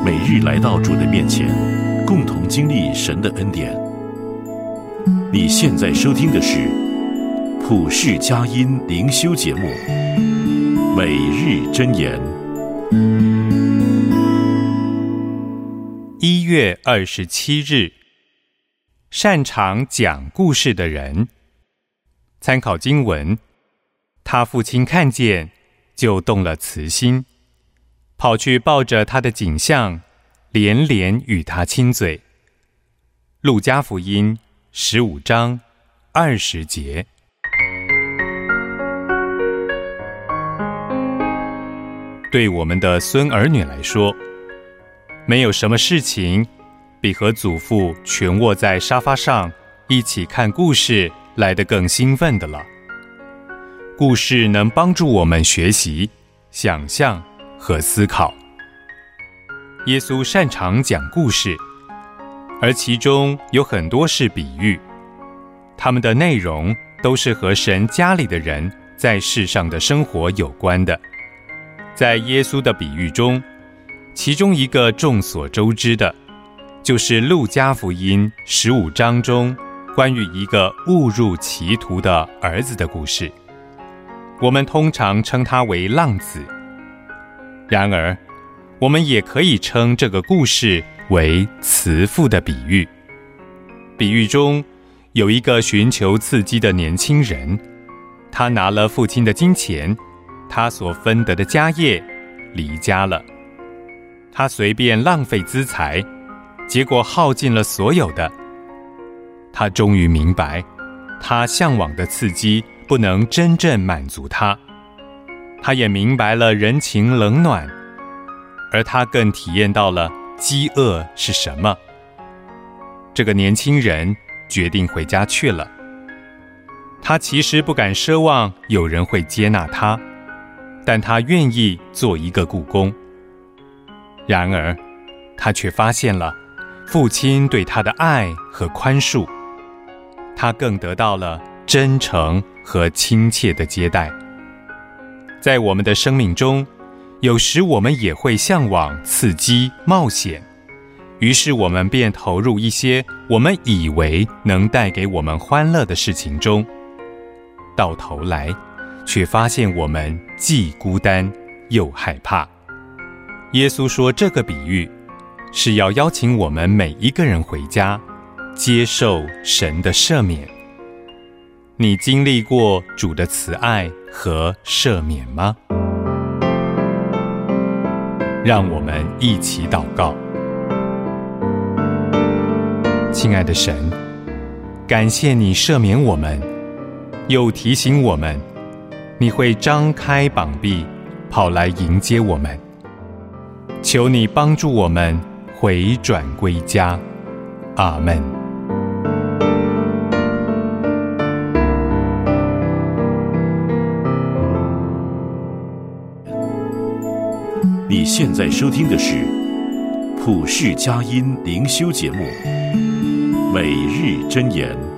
每日来到主的面前，共同经历神的恩典。你现在收听的是普世佳音灵修节目《每日箴言》。 1月27日，擅长讲故事的人。参考经文，他父亲看见，就动了慈心，跑去抱着他的颈项，连连与他亲嘴。路加福音15章20节。对我们的孙儿女来说，没有什么事情比和祖父全卧在沙发上一起看故事来得更兴奋的了。故事能帮助我们学习、想象和思考。耶稣擅长讲故事，而其中有很多是比喻，他们的内容都是和神家里的人在世上的生活有关的。在耶稣的比喻中，其中一个众所周知的，就是路加福音15章中关于一个误入歧途的儿子的故事。我们通常称他为浪子，然而我们也可以称这个故事为慈父的比喻。比喻中有一个寻求刺激的年轻人，他拿了父亲的金钱，他所分得的家业，离家了。他随便浪费资财，结果耗尽了所有的。他终于明白，他向往的刺激不能真正满足他。他也明白了人情冷暖，而他更体验到了饥饿是什么。这个年轻人决定回家去了。他其实不敢奢望有人会接纳他，但他愿意做一个雇工。然而，他却发现了父亲对他的爱和宽恕，他更得到了真诚和亲切的接待。在我们的生命中，有时我们也会向往刺激、冒险，于是我们便投入一些我们以为能带给我们欢乐的事情中，到头来却发现我们既孤单又害怕。耶稣说这个比喻是要邀请我们每一个人回家，接受神的赦免。你经历过主的慈爱和赦免吗？让我们一起祷告。亲爱的神，感谢你赦免我们，又提醒我们，你会张开膀臂跑来迎接我们。求你帮助我们回转归家。阿们。 你现在收听的是普世佳音灵修节目《每日箴言》。